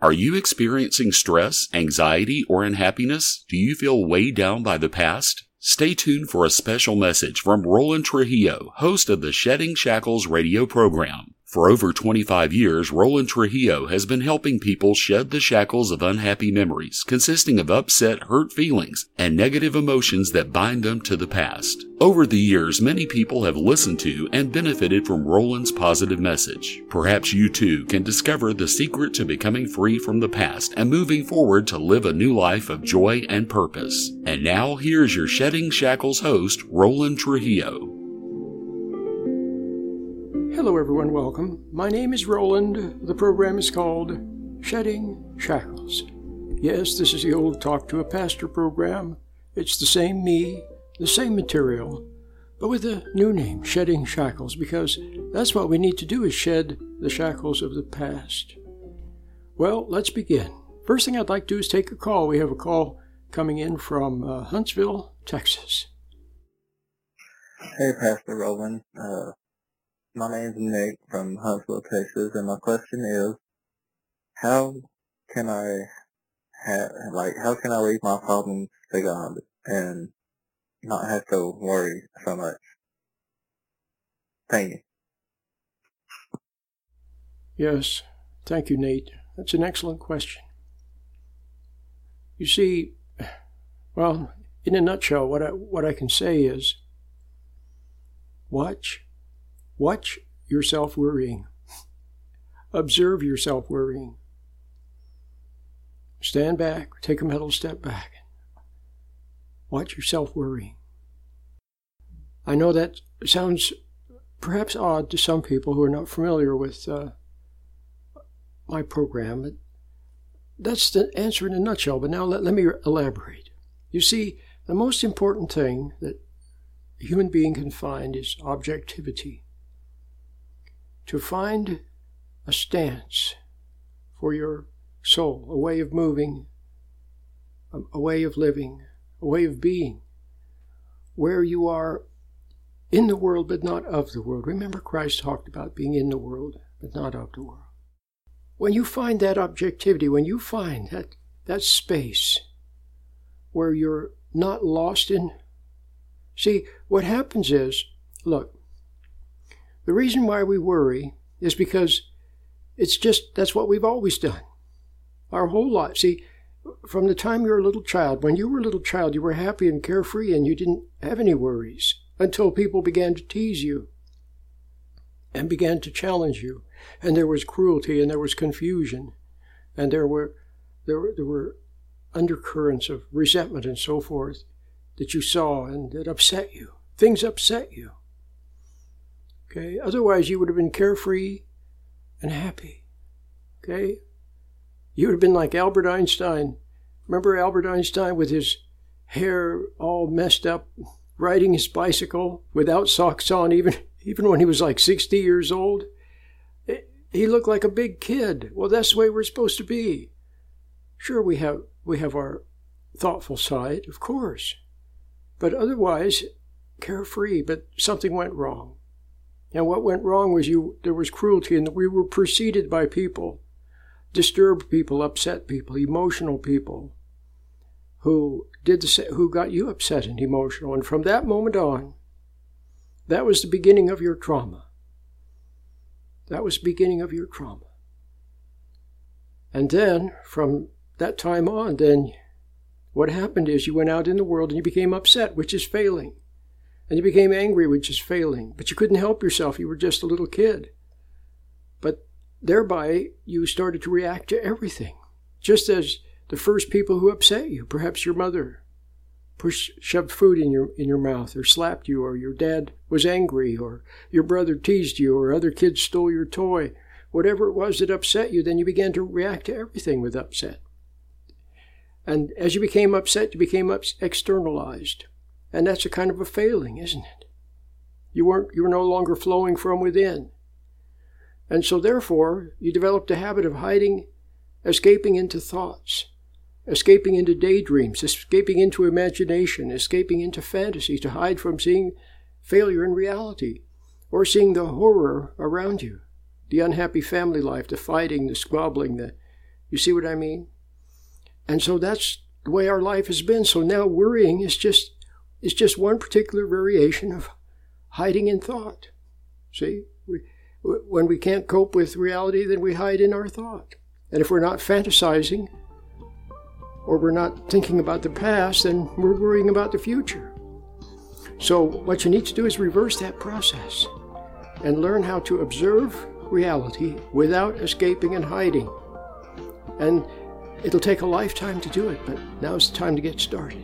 Are you experiencing stress, anxiety, or unhappiness? Do you feel weighed down by the past? Stay tuned for a special message from Roland Trujillo, host of the Shedding Shackles radio program. For over 25 years, Roland Trujillo has been helping people shed the shackles of unhappy memories, consisting of upset, hurt feelings, and negative emotions that bind them to the past. Over the years, many people have listened to and benefited from Roland's positive message. Perhaps you too can discover the secret to becoming free from the past and moving forward to live a new life of joy and purpose. And now, here's your Shedding Shackles host, Roland Trujillo. Hello everyone, welcome. My name is Roland. The program is called Shedding Shackles. Yes, this is the old Talk to a Pastor program. It's the same me, the same material, but with a new name, Shedding Shackles, because that's what we need to do is shed the shackles of the past. Well, let's begin. First thing I'd like to do is take a call. We have a call coming in from Huntsville, Texas. Hey, Pastor Roland. My name's Nick from Huntsville, Texas, and my question is, how can I leave my problems to God and not have to worry so much? Thank you. Yes, thank you, Nate. That's an excellent question. You see, well, in a nutshell, what I can say is, watch yourself worrying. Observe yourself worrying. Stand back, take a mental step back. Watch yourself worrying. I know that sounds perhaps odd to some people who are not familiar with my program, but that's the answer in a nutshell. But now let me elaborate. You see, the most important thing that a human being can find is objectivity. To find a stance for your soul, a way of moving, a way of living, a way of being, where you are in the world but not of the world. Remember, Christ talked about being in the world but not of the world. When you find that objectivity, when you find that space where you're not lost in... See, what happens is, look, the reason why we worry is because that's what we've always done. Our whole life. See, from the time you're a little child, when you were a little child, you were happy and carefree and you didn't have any worries until people began to tease you and began to challenge you. And there was cruelty and there was confusion and there were undercurrents of resentment and so forth that you saw and that upset you. Things upset you. Okay? Otherwise, you would have been carefree and happy. Okay? You would have been like Albert Einstein. Remember Albert Einstein with his hair all messed up, riding his bicycle without socks on, even when he was like 60 years old? He looked like a big kid. Well, that's the way we're supposed to be. Sure, we have our thoughtful side, of course. But otherwise, carefree, but something went wrong. And what went wrong was there was cruelty, and we were preceded by people, disturbed people, upset people, emotional people, who got you upset and emotional. And from that moment on, that was the beginning of your trauma. That was the beginning of your trauma. And then, from that time on, then what happened is you went out in the world and you became upset, which is failing. And you became angry, which is failing. But you couldn't help yourself. You were just a little kid. But thereby, you started to react to everything. Just as the first people who upset you, perhaps your mother, shoved food in your mouth, or slapped you, or your dad was angry, or your brother teased you, or other kids stole your toy. Whatever it was that upset you, then you began to react to everything with upset. And as you became upset, you became externalized. And that's a kind of a failing, isn't it? You were no longer flowing from within. And so therefore, you developed a habit of hiding, escaping into thoughts, escaping into daydreams, escaping into imagination, escaping into fantasy to hide from seeing failure in reality, or seeing the horror around you, the unhappy family life, the fighting, the squabbling, You see what I mean? And so that's the way our life has been. So now worrying is just one particular variation of hiding in thought. See? When we can't cope with reality, then we hide in our thought. And if we're not fantasizing, or we're not thinking about the past, then we're worrying about the future. So what you need to do is reverse that process and learn how to observe reality without escaping and hiding. And it'll take a lifetime to do it, but now's the time to get started.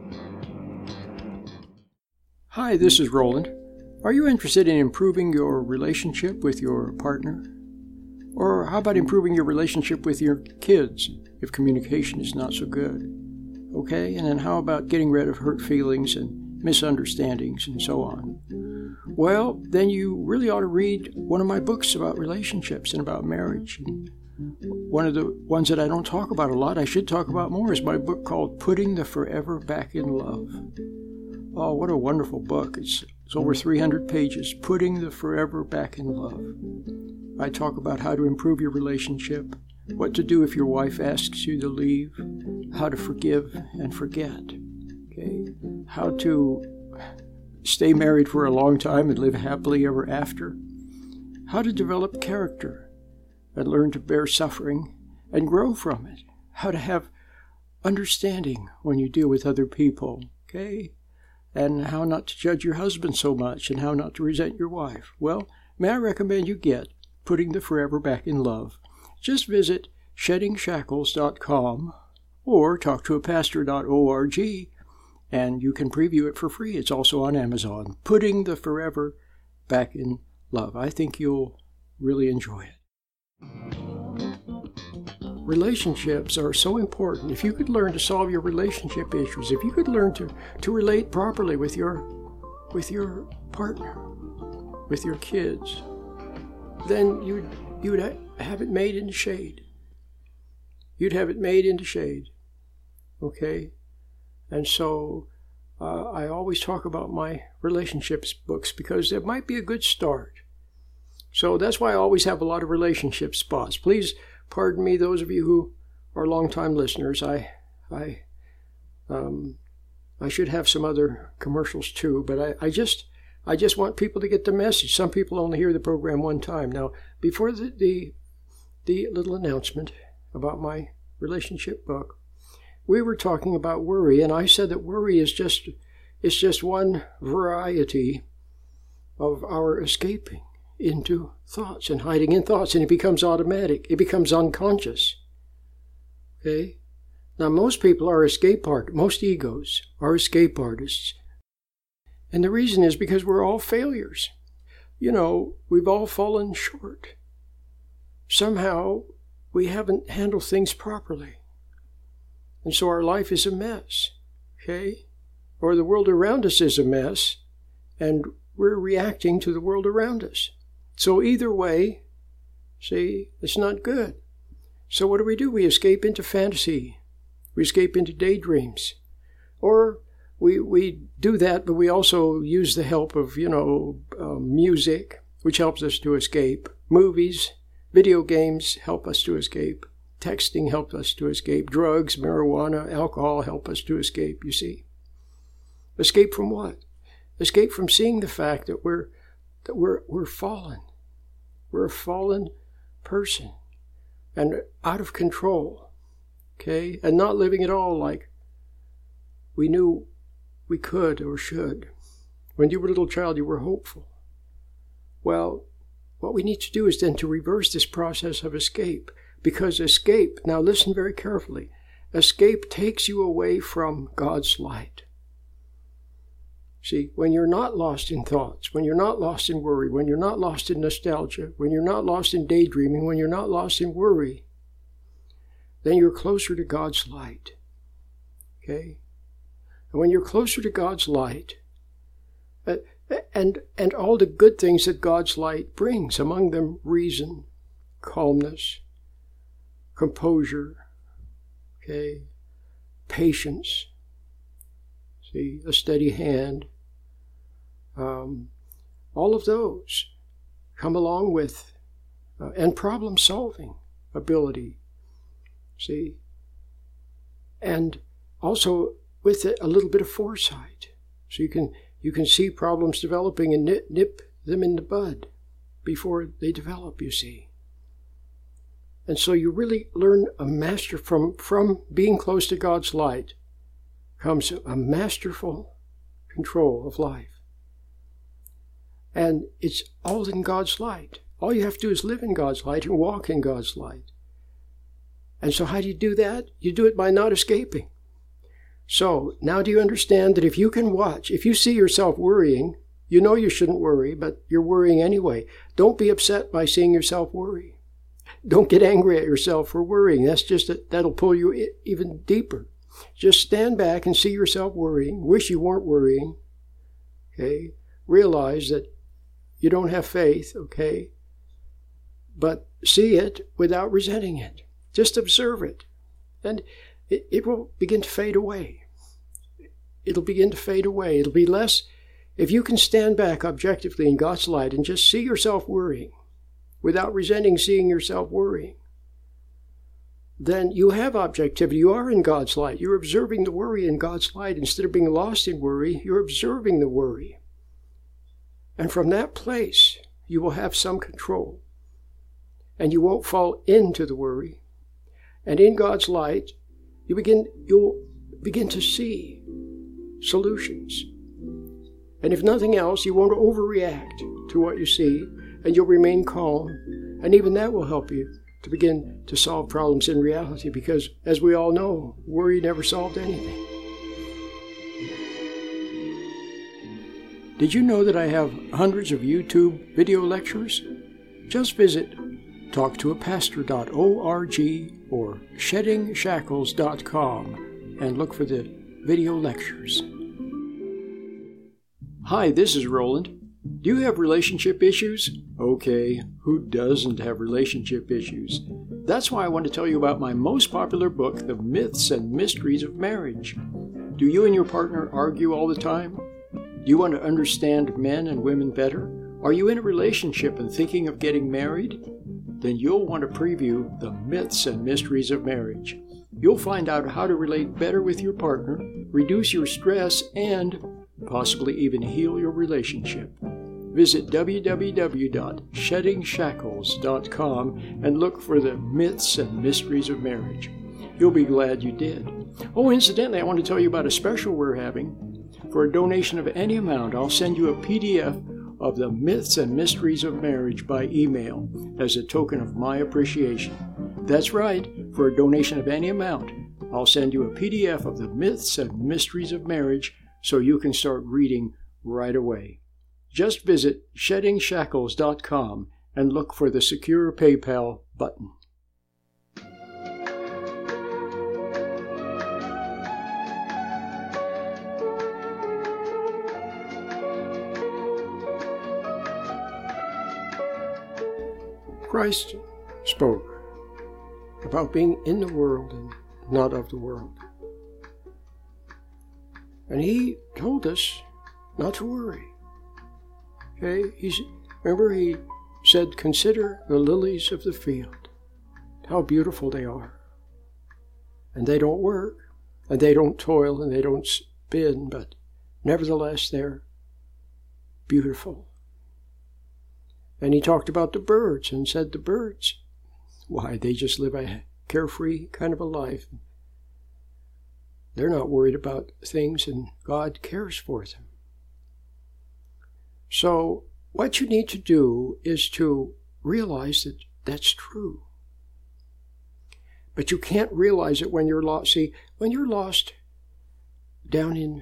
Hi, this is Roland. Are you interested in improving your relationship with your partner? Or how about improving your relationship with your kids if communication is not so good? Okay, and then how about getting rid of hurt feelings and misunderstandings and so on? Well, then you really ought to read one of my books about relationships and about marriage. And one of the ones that I don't talk about a lot, I should talk about more, is my book called Putting the Forever Back in Love. Oh, what a wonderful book. It's over 300 pages, Putting the Forever Back in Love. I talk about how to improve your relationship, what to do if your wife asks you to leave, how to forgive and forget, okay? How to stay married for a long time and live happily ever after, how to develop character and learn to bear suffering and grow from it, how to have understanding when you deal with other people, okay? And how not to judge your husband so much and how not to resent your wife. Well, may I recommend you get Putting the Forever Back in Love. Just visit sheddingshackles.com or talktoapastor.org and you can preview it for free. It's also on Amazon. Putting the Forever Back in Love. I think you'll really enjoy it. Relationships are so important. If you could learn to solve your relationship issues, if you could learn to relate properly with your partner, with your kids, then you would have it made into shade. You'd have it made into shade. Okay? And so I always talk about my relationships books because it might be a good start. So that's why I always have a lot of relationship spots. Please pardon me, those of you who are longtime listeners. I should have some other commercials too, but I just want people to get the message. Some people only hear the program one time. Now, before the little announcement about my relationship book, we were talking about worry, and I said that worry is just one variety of our escaping into thoughts and hiding in thoughts, and it becomes automatic. It becomes unconscious. Okay? Now, most people are most egos are escape artists. And the reason is because we're all failures. You know, we've all fallen short. Somehow, we haven't handled things properly. And so our life is a mess. Okay? Or the world around us is a mess, and we're reacting to the world around us. So either way, see, it's not good. So what do? We escape into fantasy. We escape into daydreams. Or we do that, but we also use the help of, music, which helps us to escape. Movies, video games help us to escape. Texting helps us to escape. Drugs, marijuana, alcohol help us to escape, you see. Escape from what? Escape from seeing the fact that we're fallen. We're a fallen person and out of control, okay? And not living at all like we knew we could or should. When you were a little child, you were hopeful. Well, what we need to do is then to reverse this process of escape, because escape, now listen very carefully, escape takes you away from God's light. See, when you're not lost in thoughts, when you're not lost in worry, when you're not lost in nostalgia, when you're not lost in daydreaming, when you're not lost in worry, then you're closer to God's light. Okay? And when you're closer to God's light, and all the good things that God's light brings, among them reason, calmness, composure, okay, patience, see, a steady hand, all of those come along with, and problem-solving ability. see? And also with it, a little bit of foresight. So you can see problems developing and nip them in the bud before they develop, you see. And so you really learn a master from being close to God's light comes a masterful control of life. And it's all in God's light. All you have to do is live in God's light and walk in God's light. And so how do you do that? You do it by not escaping. So now do you understand that if you can watch, if you see yourself worrying, you know you shouldn't worry, but you're worrying anyway. Don't be upset by seeing yourself worry. Don't get angry at yourself for worrying. That'll pull you even deeper. Just stand back and see yourself worrying. Wish you weren't worrying. Okay? Realize that you don't have faith, okay? But see it without resenting it. Just observe it. And it will begin to fade away. It'll begin to fade away. It'll be less, if you can stand back objectively in God's light and just see yourself worrying without resenting seeing yourself worrying, then you have objectivity. You are in God's light. You're observing the worry in God's light. Instead of being lost in worry, you're observing the worry. And from that place, you will have some control. And you won't fall into the worry. And in God's light, you'll begin to see solutions. And if nothing else, you won't overreact to what you see, and you'll remain calm. And even that will help you to begin to solve problems in reality, because, as we all know, worry never solved anything. Did you know that I have hundreds of YouTube video lectures? Just visit talktoapastor.org or sheddingshackles.com and look for the video lectures. Hi, this is Roland. Do you have relationship issues? Okay, who doesn't have relationship issues? That's why I want to tell you about my most popular book, The Myths and Mysteries of Marriage. Do you and your partner argue all the time? Do you want to understand men and women better? Are you in a relationship and thinking of getting married? Then you'll want to preview The Myths and Mysteries of Marriage. You'll find out how to relate better with your partner, reduce your stress, and possibly even heal your relationship. Visit www.sheddingshackles.com and look for The Myths and Mysteries of Marriage. You'll be glad you did. Oh, incidentally, I want to tell you about a special we're having. For a donation of any amount, I'll send you a PDF of The Myths and Mysteries of Marriage by email as a token of my appreciation. That's right, for a donation of any amount, I'll send you a PDF of The Myths and Mysteries of Marriage so you can start reading right away. Just visit sheddingshackles.com and look for the Secure PayPal button. Christ spoke about being in the world and not of the world. And he told us not to worry. Okay? Remember he said, consider the lilies of the field, how beautiful they are. And they don't work, and they don't toil, and they don't spin, but nevertheless they're beautiful. And he talked about the birds and said the birds, why, they just live a carefree kind of a life. They're not worried about things, and God cares for them. So what you need to do is to realize that that's true. But you can't realize it when you're lost. See, when you're lost down in,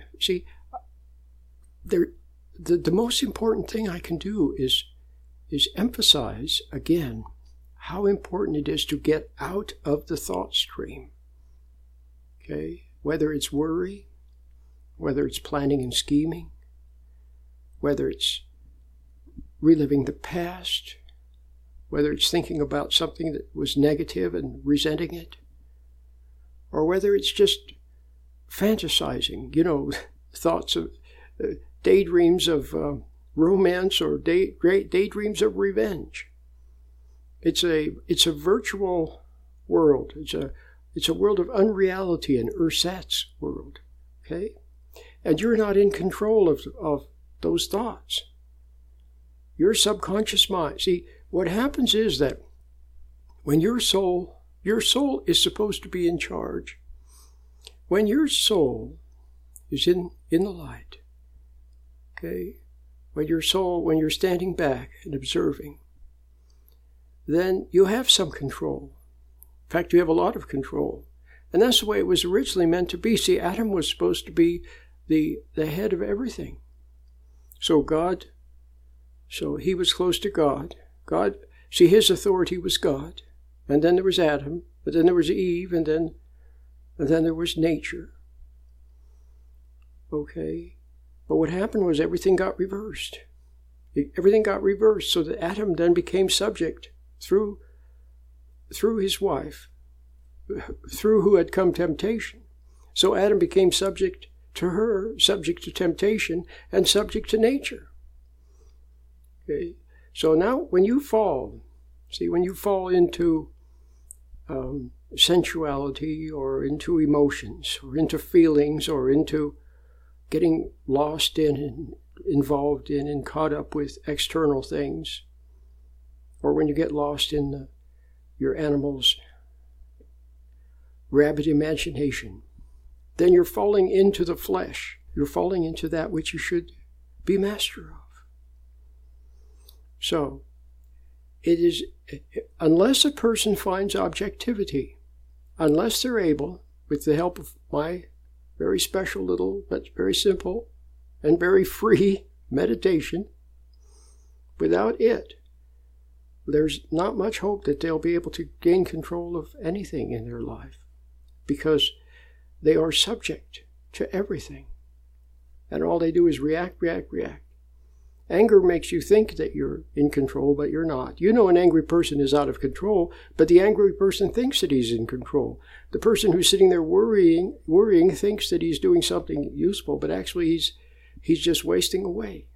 the most important thing I can do is emphasize again how important it is to get out of the thought stream. Okay? Whether it's worry, whether it's planning and scheming, whether it's reliving the past, whether it's thinking about something that was negative and resenting it, or whether it's just fantasizing, thoughts of daydreams of romance or daydreams of revenge. It's a virtual world. It's a world of unreality, an ersatz world, okay? And you're not in control of those thoughts. Your subconscious mind. See, what happens is that when your soul is supposed to be in charge. When your soul is in the light, okay, when you're standing back and observing, then you have some control. In fact, you have a lot of control. And that's the way it was originally meant to be. See, Adam was supposed to be the head of everything. So he was close to God. See, his authority was God. And then there was Adam, but then there was Eve, and then there was nature. Okay? But what happened was everything got reversed. Everything got reversed so that Adam then became subject through his wife, through who had come temptation. So Adam became subject to her, subject to temptation, and subject to nature. Okay? So now when you fall into sensuality or into emotions or into feelings or into getting lost in and involved in and caught up with external things, or when you get lost in your animal's rabid imagination, then you're falling into the flesh. You're falling into that which you should be master of. So, it is, unless a person finds objectivity, unless they're able, with the help of my very special little, but very simple and very free meditation, without it, there's not much hope that they'll be able to gain control of anything in their life, because they are subject to everything. And all they do is react. Anger makes you think that you're in control, but you're not. You know an angry person is out of control, but the angry person thinks that he's in control. The person who's sitting there worrying thinks that he's doing something useful, but actually he's just wasting away,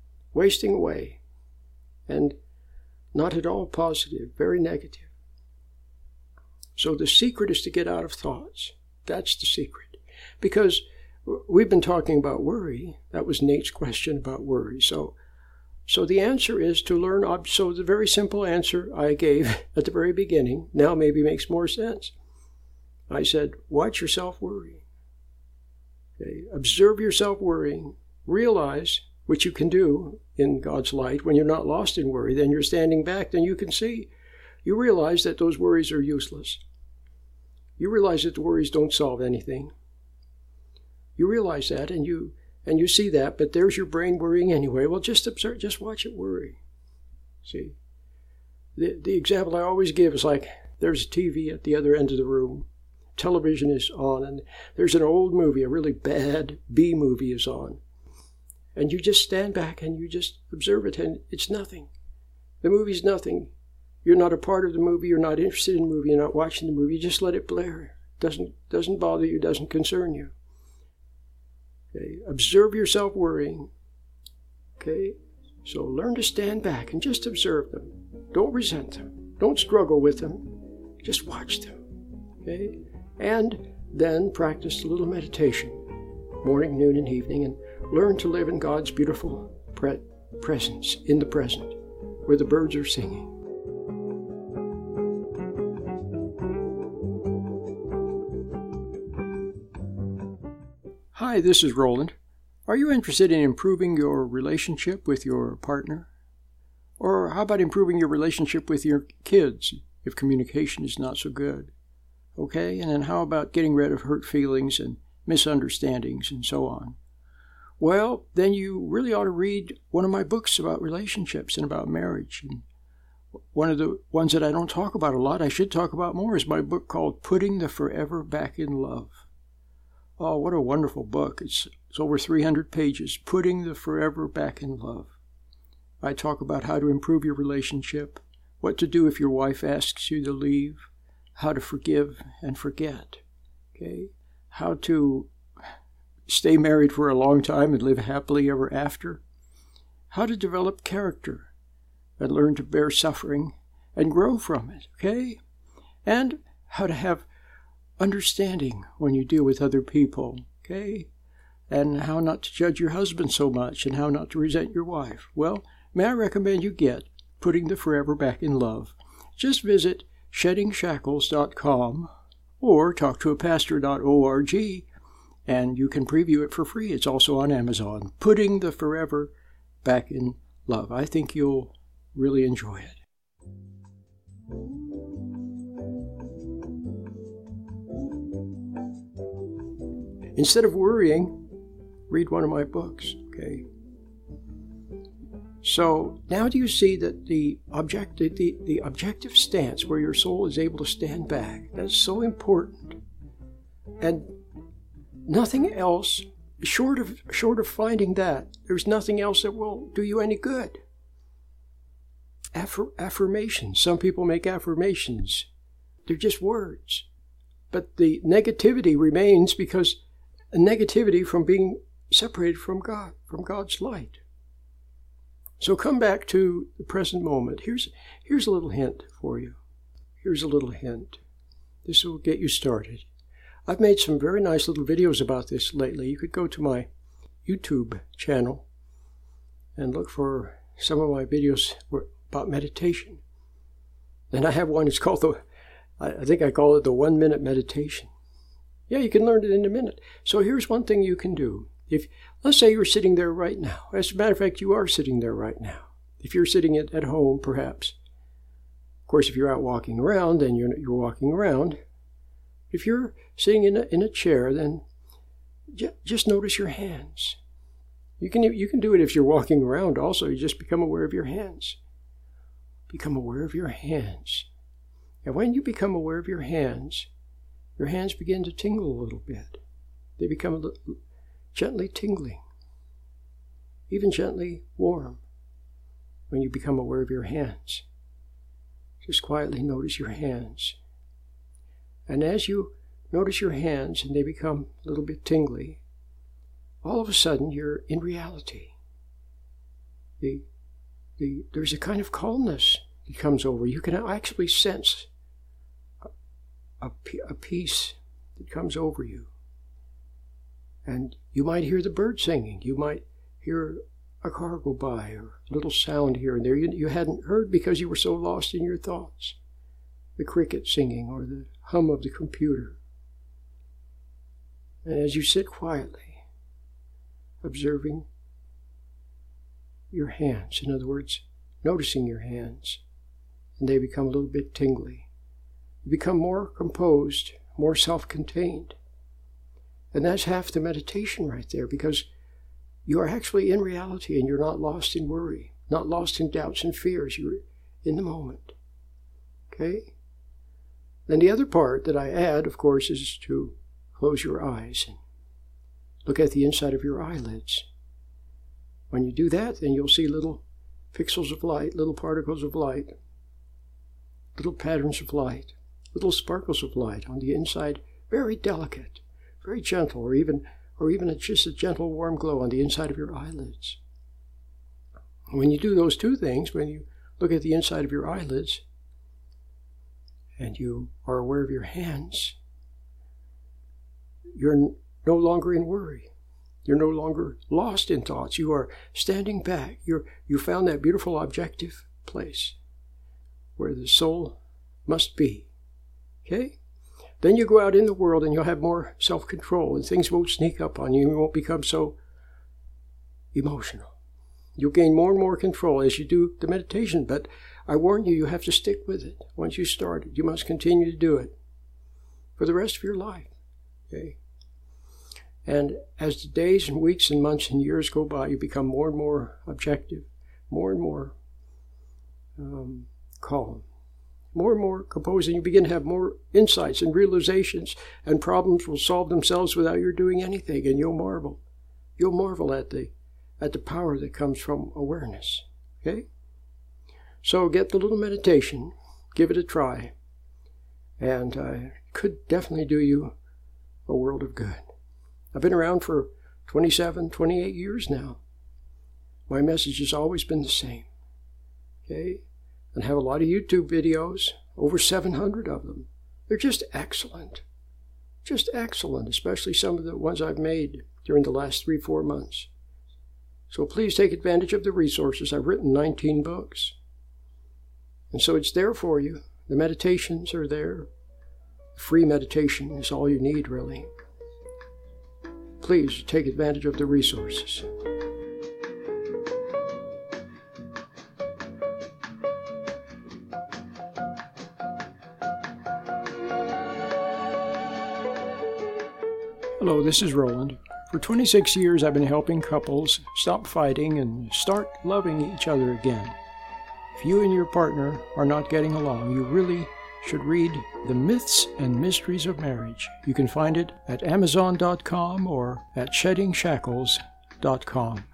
and not at all positive, very negative. So the secret is to get out of thoughts. That's the secret. Because we've been talking about worry. That was Nate's question about worry. So the answer is to learn. So the very simple answer I gave at the very beginning now maybe makes more sense. I said, watch yourself worrying. Okay? Observe yourself worrying. Realize what you can do in God's light when you're not lost in worry. Then you're standing back. Then you can see. You realize that those worries are useless. You realize that the worries don't solve anything. You realize that, and you see that, but there's your brain worrying anyway. Well, just observe, just watch it worry. See? The example I always give is like, there's a TV at the other end of the room. Television is on, and there's an old movie, a really bad B movie is on. And you just stand back and you just observe it, and it's nothing. The movie's nothing. You're not a part of the movie, you're not interested in the movie, you're not watching the movie, you just let it blare. It doesn't bother you, doesn't concern you. Okay? Observe yourself worrying. Okay? So learn to stand back and just observe them. Don't resent them. Don't struggle with them. Just watch them. Okay? And then practice a little meditation, morning, noon, and evening, and learn to live in God's beautiful presence, in the present, where the birds are singing. Hi, this is Roland. Are you interested in improving your relationship with your partner? Or how about improving your relationship with your kids if communication is not so good? Okay, and then how about getting rid of hurt feelings and misunderstandings and so on? Well, then you really ought to read one of my books about relationships and about marriage. And one of the ones that I don't talk about a lot, I should talk about more, is my book called Putting the Forever Back in Love. Oh, what a wonderful book. It's over 300 pages, Putting the Forever Back in Love. I talk about how to improve your relationship, what to do if your wife asks you to leave, how to forgive and forget, okay? How to stay married for a long time and live happily ever after, how to develop character and learn to bear suffering and grow from it, okay? And how to have understanding when you deal with other people, okay? And how not to judge your husband so much and how not to resent your wife. Well, may I recommend you get Putting the Forever Back in Love. Just visit sheddingshackles.com or talktoapastor.org, and you can preview it for free. It's also on Amazon. Putting the Forever Back in Love. I think you'll really enjoy it. Instead of worrying, read one of my books, okay? So now do you see that the objective stance where your soul is able to stand back, that's so important. And nothing else, short of finding that, there's nothing else that will do you any good. Affirmations. Some people make affirmations. They're just words. But the negativity remains because negativity from being separated from God, from God's light. So come back to the present moment. Here's a little hint for you. Here's a little hint. This will get you started. I've made some very nice little videos about this lately. You could go to my YouTube channel and look for some of my videos about meditation. And I have one, it's called I think I call it the 1 minute meditation. Yeah, you can learn it in a minute. So here's one thing you can do. Let's say you're sitting there right now. As a matter of fact, you are sitting there right now. If you're sitting at home, perhaps. Of course, if you're out walking around, then you're walking around. If you're sitting in a chair, then just notice your hands. You can do it if you're walking around also. You just become aware of your hands. Become aware of your hands. And when you become aware of your hands begin to tingle a little bit. They become gently tingling, even gently warm when you become aware of your hands. Just quietly notice your hands. And as you notice your hands and they become a little bit tingly, all of a sudden you're in reality. There's a kind of calmness that comes over. You can actually sense a peace that comes over you. And you might hear the bird singing. You might hear a car go by or a little sound here and there you hadn't heard because you were so lost in your thoughts. The cricket singing or the hum of the computer. And as you sit quietly, observing your hands, in other words, noticing your hands, and they become a little bit tingly. You become more composed, more self-contained. And that's half the meditation right there, because you are actually in reality and you're not lost in worry, not lost in doubts and fears. You're in the moment. Okay? Then the other part that I add, of course, is to close your eyes and look at the inside of your eyelids. When you do that, then you'll see little pixels of light, little particles of light, little patterns of light, little sparkles of light on the inside, very delicate, very gentle, or even just a gentle warm glow on the inside of your eyelids. When you do those two things, when you look at the inside of your eyelids and you are aware of your hands, you're no longer in worry. You're no longer lost in thoughts. You are standing back. You found that beautiful objective place where the soul must be. Okay? Then you go out in the world and you'll have more self-control and things won't sneak up on you. You won't become so emotional. You'll gain more and more control as you do the meditation, but I warn you, you have to stick with it. Once you start it, you must continue to do it for the rest of your life. Okay? And as the days and weeks and months and years go by, you become more and more objective, more and more calm, more and more composed, and you begin to have more insights and realizations, and problems will solve themselves without your doing anything, and you'll marvel. You'll marvel at the power that comes from awareness. Okay? So get the little meditation, give it a try, and it could definitely do you a world of good. I've been around for 27, 28 years now. My message has always been the same. Okay? And have a lot of YouTube videos, over 700 of them. They're just excellent. just excellent, especially some of the ones I've made during the last 3-4 months. So please take advantage of the resources. I've written 19 books. And so it's there for you. The meditations are there. Free meditation is all you need, really. Please take advantage of the resources. Hello, this is Roland. For 26 years, I've been helping couples stop fighting and start loving each other again. If you and your partner are not getting along, you really should read The Myths and Mysteries of Marriage. You can find it at Amazon.com or at SheddingShackles.com.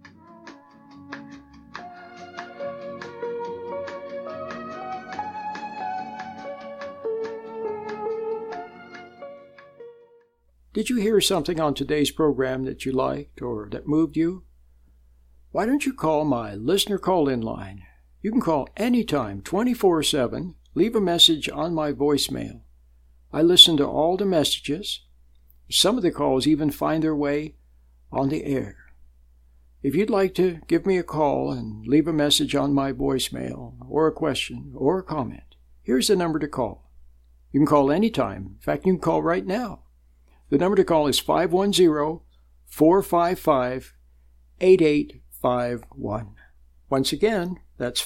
Did you hear something on today's program that you liked or that moved you? Why don't you call my listener call-in line? You can call anytime, 24/7. Leave a message on my voicemail. I listen to all the messages. Some of the calls even find their way on the air. If you'd like to give me a call and leave a message on my voicemail, or a question, or a comment, here's the number to call. You can call anytime. In fact, you can call right now. The number to call is 510-455-8851. Once again, that's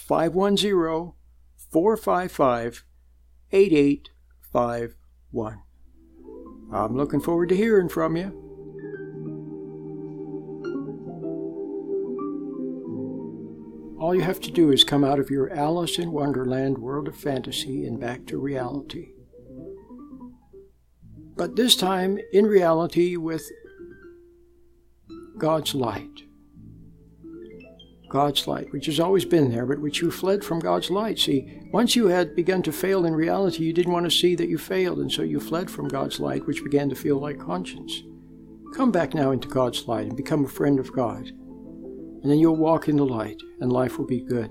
510-455-8851. I'm looking forward to hearing from you. All you have to do is come out of your Alice in Wonderland world of fantasy and back to reality. But this time in reality with God's light. God's light, which has always been there, but which you fled from God's light. See, once you had begun to fail in reality, you didn't want to see that you failed, and so you fled from God's light, which began to feel like conscience. Come back now into God's light and become a friend of God. And then you'll walk in the light, and life will be good.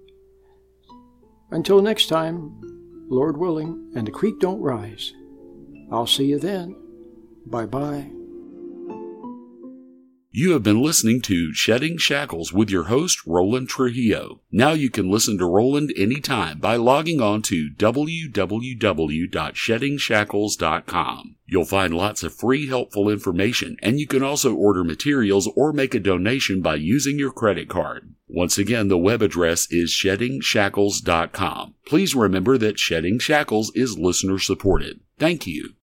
Until next time, Lord willing, and the creek don't rise, I'll see you then. Bye-bye. You have been listening to Shedding Shackles with your host, Roland Trujillo. Now you can listen to Roland anytime by logging on to www.SheddingShackles.com. You'll find lots of free, helpful information, and you can also order materials or make a donation by using your credit card. Once again, the web address is SheddingShackles.com. Please remember that Shedding Shackles is listener-supported. Thank you.